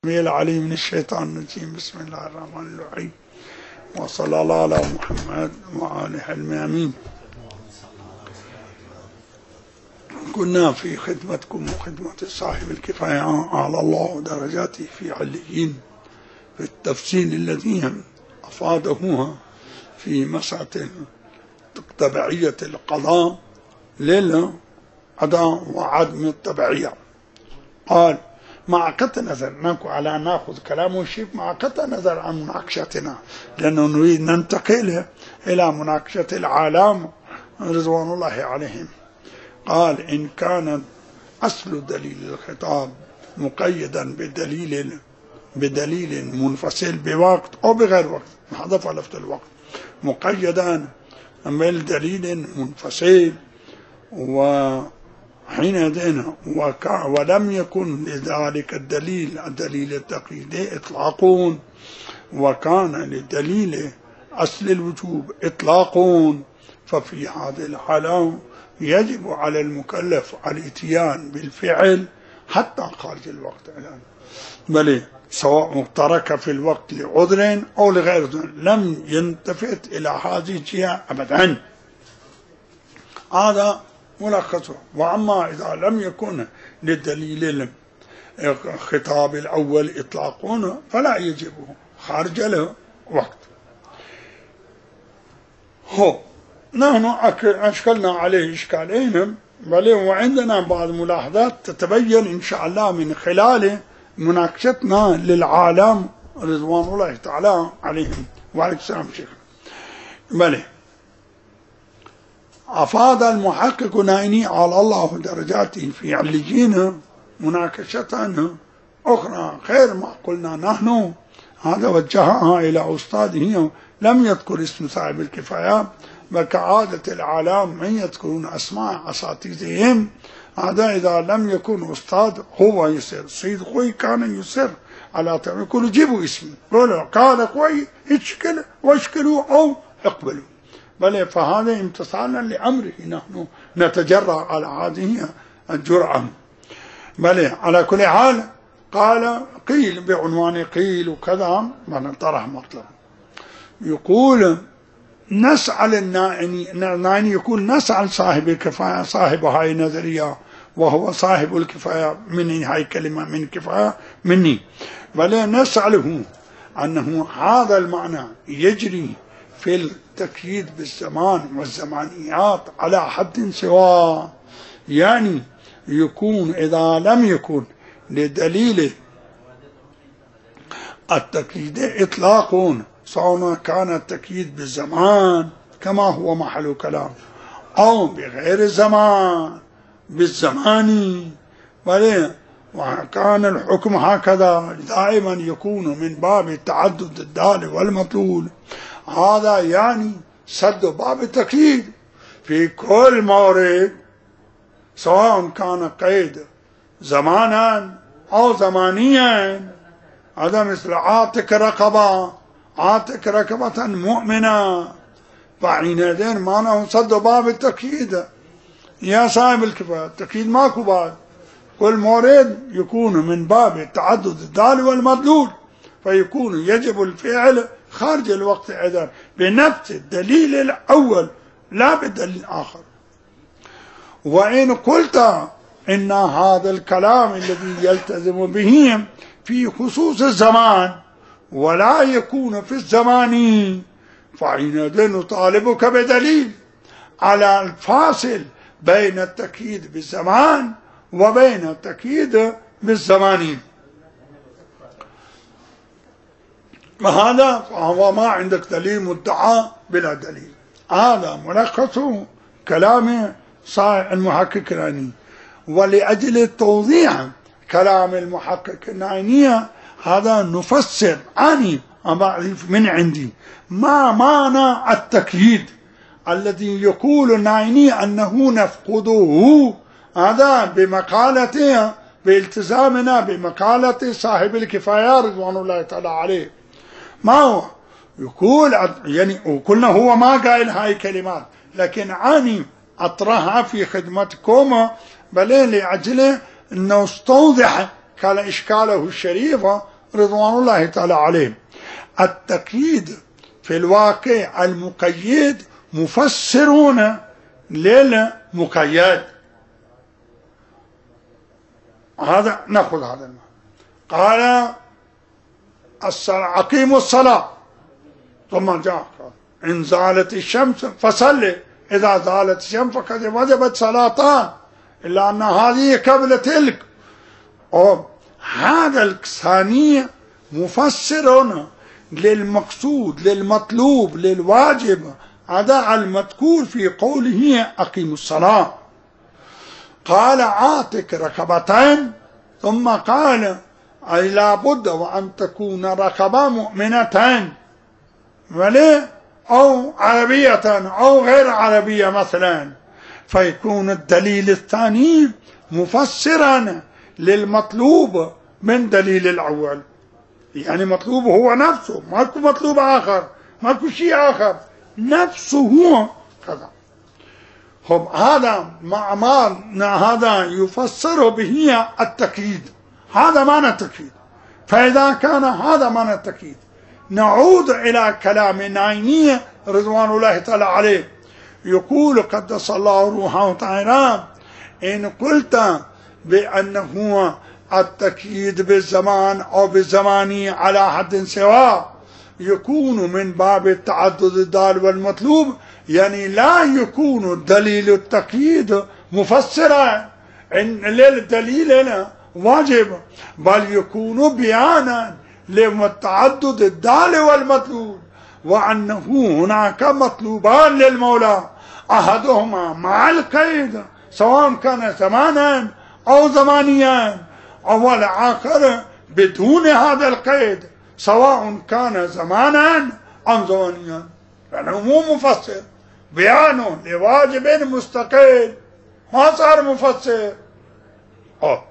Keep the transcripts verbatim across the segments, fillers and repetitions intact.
العلي من الشيطان الرجيم. بسم الله الرحمن الرحيم، وصلى الله على محمد وآله الميامين. كنا في خدمتكم وخدمة صاحب الكفاية على الله درجاته في عليين في التفصيل الذي أفاده في مسألة تبعية القضاء للأداء وعدم التبعية. قال مع قطع نظر نكو على ناخذ كلامه الشيخ مع قطع نظر عن مناقشتنا، لأنه نريد ننتقل إلى مناقشة العالم رضوان الله عليهم. قال إن كان أصل دليل الخطاب مقيدا بدليل بدليل منفصل بوقت أو بغير وقت، حذف لفظ الوقت، مقيدا بالدليل منفصل و حينئذ ولم يكن لذلك الدليل الدليل التقييدي إطلاق، وكان لدليل أصل الوجوب إطلاق، ففي هذه الحالة يجب على المكلف الاتيان بالفعل حتى خارج الوقت، بل سواء ترك في الوقت لعذر أو لغير عذر لم يلتفت إلى هذه الجهة أبدا. هذا ملخصه. وأما إذا لم يكن للدليل الخطاب الأول إطلاق فلا يجب خارج له وقت. هو نحن أشكلنا عليه إشكالين، بل وعندنا بعض ملاحظات تتبين إن شاء الله من خلال مناقشتنا للعالم رضوان الله تعالى عليهم وعليكم السلام شيخ. بل أفاد المحقق نائني على الله درجاته في عليين مناقشة أخرى غير ما قلنا نحن، هذا وجهها إلى أستاذه لم يذكر اسم صاحب الكفاية، وكعادة العالم من يذكرون أسماء أساتذتهم. هذا إذا لم يكن أستاذ هو يسر سيد خوي كان يسر على تم يقول جيبوا اسمي، قالوا قال خوي اشكل واشكلوا أو اقبلوا، بل فهذا امتثالا لأمره نحن نتجرأ على هذه الجرعة. بل على كل حال قال قيل بعنوان قيل وكذا من طرح مطلب يقول نسأل النائني، النائني يقول نسأل صاحب الكفاية صاحب هاي النظرية وهو صاحب الكفاية من هاي كلمة من كفاية مني، بل نسأله أنه هذا المعنى يجري في التقييد بالزمان والزمانيات على حد سواء، يعني يكون إذا لم يكن لدليل التقييد إطلاق سواء كان التقييد بالزمان كما هو محل كلام أو بغير الزمان بالزمان، بل وكان الحكم هكذا دائما يكون من باب التعدد الدال والمطلول. هذا يعني سد باب التقييد في كل مورد سواء كان قيد زمانا أو زمانيا. هذا مثل عاتق رقبة، عاتق رقبة مؤمنة، فحينئذ معناه سد باب التقييد. يا صاحب الكفاية التقييد ماكو بعد، كل مورد يكون من باب التعدد الدال والمدلول، فيكون يجب الفعل خارج الوقت أيضا بنفس الدليل الأول لا بالدليل الآخر. وإن قلت إن هذا الكلام الذي يلتزم به في خصوص الزمان ولا يكون في الزمان، فحينئذ نطالبك بدليل على الفاصل بين التقييد بالزمان وبين التقييد بالزمان. وهذا فهو ما عندك دليل مدعى بلا دليل. هذا ملخص كلام صاحب المحقق النائني. ولأجل توضيح كلام المحقق النائني هذا نفسر عني من عندي ما معنى التقييد الذي يقول النائني أنه نفقده، هذا بمقالته بالتزامنا بمقالة صاحب الكفاية رضوان الله تعالى عليه. ما هو يقول يعني وقلنا هو ما قائل هاي كلمات، لكن عني أطرحها في خدمتكم بل لأجل أنه استوضح قال إشكاله الشريف رضوان الله تعالى عليهم. التقييد في الواقع المقيد مفسرون للمقيد. هذا نأخذ هذا المعنى. قال أقيموا الصلاة، ثم جاء إن زالت الشمس فصلي، إذا زالت الشمس فقد وجبت صلاتان، إلا أن هذه قبل تلك. هذا الثاني مفسر للمقصود للمطلوب للواجب، هذا المذكور في قوله أقيموا الصلاة. قال عاتق ركبتين، ثم قال أي لابد وأن تكون ركبة مؤمنتين، وليه؟ أو عربية أو غير عربية مثلا، فيكون الدليل الثاني مفسرا للمطلوب من دليل الأول. يعني مطلوب هو نفسه، ماكو مطلوب آخر، ماكو شيء آخر، نفسه هو كذا. هم هذا مع ما هذا يفسر به التقييد، هذا معنى التقييد. فإذا كان هذا معنى التقييد، نعود إلى كلام النعيمي رضوان الله تعالى عليه، يقول قدس الله روحه تعالى: إن قلت بأنه التقييد بالزمان أو بالزماني على حد سواء يكون من باب التعدد الدال والمطلوب، يعني لا يكون دليل التقييد مفسرا إن للدليل واجب، بل يكون بيانا للتعدد الدال والمطلوب، وأنه هناك مطلوبان للمولى، أحدهما مع القيد سواء كان زمانا أو زمانيا، أو الآخر بدون هذا القيد سواء كان زمانا أو زمانيا. يعني مو مفسر، بيان لواجب مستقل، ما صار مفسر. أوه.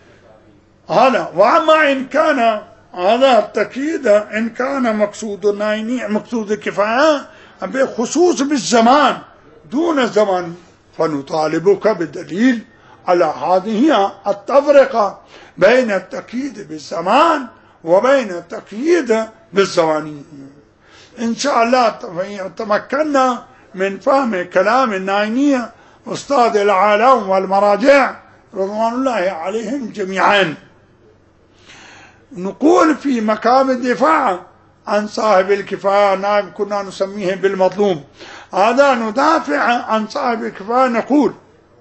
هذا. وأما إن كان هذا التقييد إن كان مقصود النايني مقصود الكفاية بخصوص بالزمان دون الزمان، فنطالبك بالدليل على هذه التفرقة بين التقييد بالزمان وبين التقييد بالزماني. إن شاء الله تمكنا من فهم كلام الناينية أستاذ العالم والمراجع رضوان الله عليهم جميعا. نقول في مقام الدفاع عن صاحب الكفاية، نعم كنا نسميه بالمظلوم، هذا ندافع عن صاحب الكفاية، نقول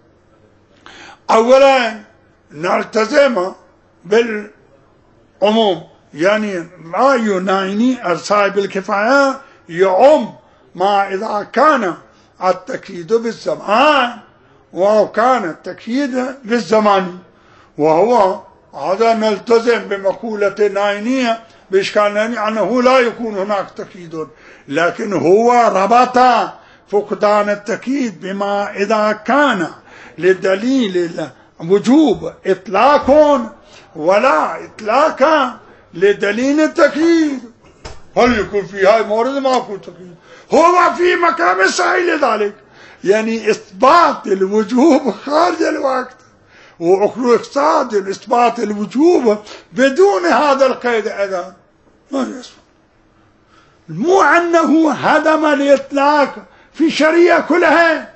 أولا نلتزم بالعموم، يعني لا ينايني صاحب الكفاية يعم ما إذا كان التقييد بالزمان وهو كان التقييد بالزمان، وهو هذا نلتزم بمقولة الناينية بإشكال أنه لا يكون هناك تقييد، لكن هو ربط فقدان التقييد بما إذا كان لدليل وجوب إطلاق ولا إطلاق لدليل التقييد، هل يكون في هاي مورد ما يكون تقييد، هو في مقام السعي لذلك، يعني إثبات الوجوب خارج الوقت وإقصاد إثبات الوجوب بدون هذا القيد أيضا ما يصح. مو أنه هدم الإطلاق في الشريعة كلها،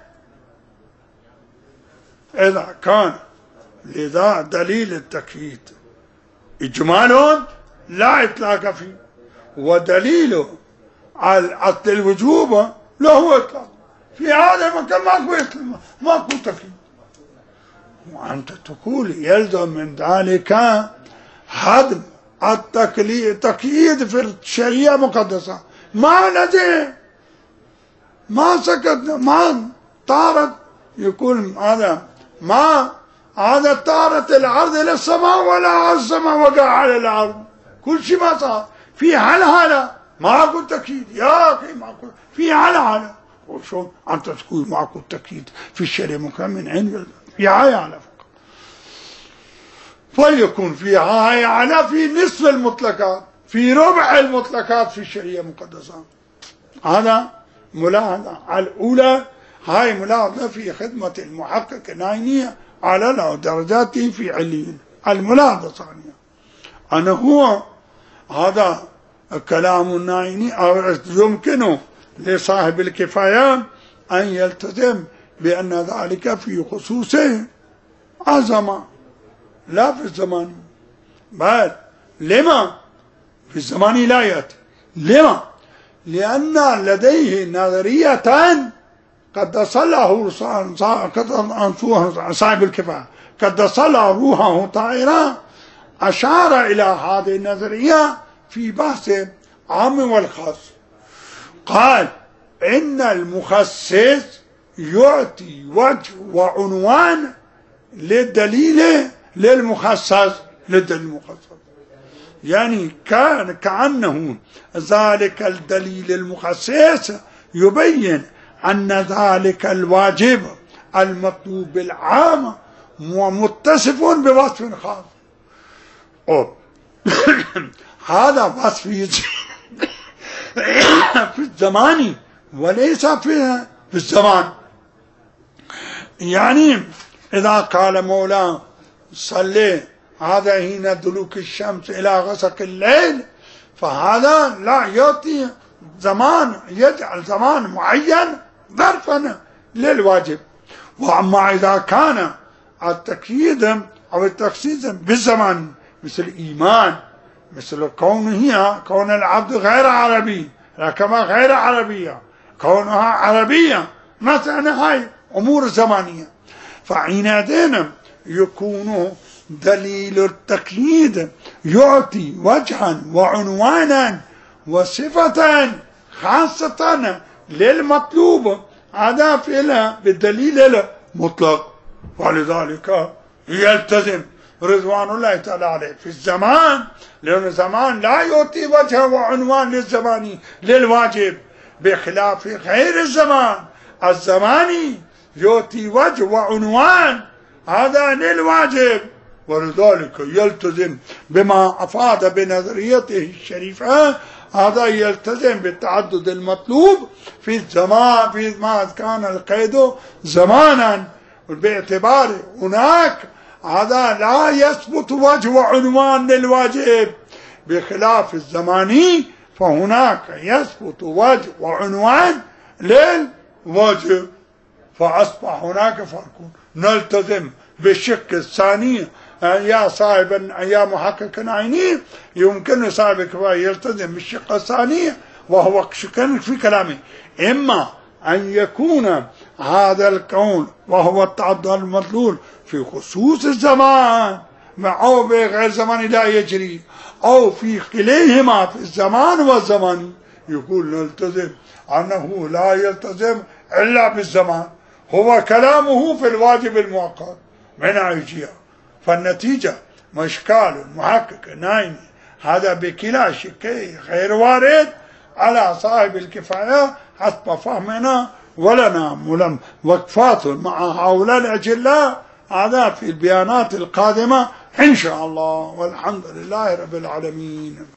إذا كان لذا دليل التقييد إجمال لا إطلاق فيه، ودليل على الوجوب له إطلاق، في هذا المكان ماكو ماكو تقييد. وأنت تقول يلزم من ذلك هدم التقييد في الشريعة المقدسة، ما نجي ما سكت ما طارت، يقول هذا ما هذا طارت الأرض إلى السماء ولا السماء وقع على الأرض، كل شيء ما صار في هلهلة، ماكو تقييد يا أخي، ماكو في هلهلة. وشون أنت تقول ماكو تقييد في الشريعة المقدسة؟ من عين في عاية على فقط، فليكن في عاية على في نصف المطلقات، في ربع المطلقات في الشريعة المقدسة. هذا ملاحظة الأولى، هاي ملاحظة في خدمة المحقق الناينية على درجاته في عليين. الملاحظة الثانية أنه هو هذا كلام النائني، أو يمكن لصاحب الكفاية أن يلتزم بأن ذلك في خصوص الزمان لا في الزمان، بل لما في الزمان لا يأتي؟ لما؟ لأن لديه نظرية قد صله صاحب الكفاية، قد صله روحه طائرة، أشار إلى هذه النظرية في بحث عام والخاص. قال إن المخصص يعطي وجه وعنوان للدليل للمخصص للدليل المخصص، يعني كان كأنه ذلك الدليل المخصص يبين أن ذلك الواجب المطلوب العام متصف بوصف خاص. هذا وصف في الزمان وليس في في الزمان. يعني إذا قال مولا صلي هذا حين دلوك الشمس إلى غسق الليل، فهذا لا يعطي زمان، يجعل زمان معين ظرفا للواجب. وأما إذا كان التقييد أو التخصيص بالزمان مثل الإيمان، مثل كونه كون العبد غير عربي، ركبة غير عربية، كونها عربية، مثلا هاي أمور زمانية، فحينئذ يكون دليل التقييد يعطي وجها وعنوانا وصفة خاصة للمطلوب، هذا فعلا بالدليل المطلق. ولذلك يلتزم رضوان الله تعالى عليه في الزمان، لأن الزمان لا يعطي وجه وعنوان للزمان للواجب، بخلاف غير الزمان. الزماني يعطي وجه وعنوان هذا للواجب، ولذلك يلتزم بما أفاد بنظريته الشريفة. هذا يلتزم بالتعدد المطلوب في الزمان، في ما كان القيد زمانا، باعتبار هناك هذا لا يثبت وجه وعنوان للواجب، بخلاف الزماني فهناك يثبت وجه وعنوان للواجب، فأصبح هناك فرق. نلتزم بالشق الثاني يا صاحب يا محقق عيني، يمكن صاحب الكفاية يلتزم بالشق الثاني، وهو شق في كلامه، إما أن يكون هذا الكون وهو التعدد المطلول في خصوص الزمان أو بغير زمان لا يجري، أو في كليهما في الزمان والزمان، يقول نلتزم أنه لا يلتزم إلا بالزمان، هو كلامه في الواجب المؤقت من عجية. فالنتيجة مشكال محقق نايني هذا بكلا شكيه غير وارد على صاحب الكفاية حسب فهمنا، ولنا ملم وقفات مع هؤلاء الأجلاء هذا في البيانات القادمة إن شاء الله، والحمد لله رب العالمين.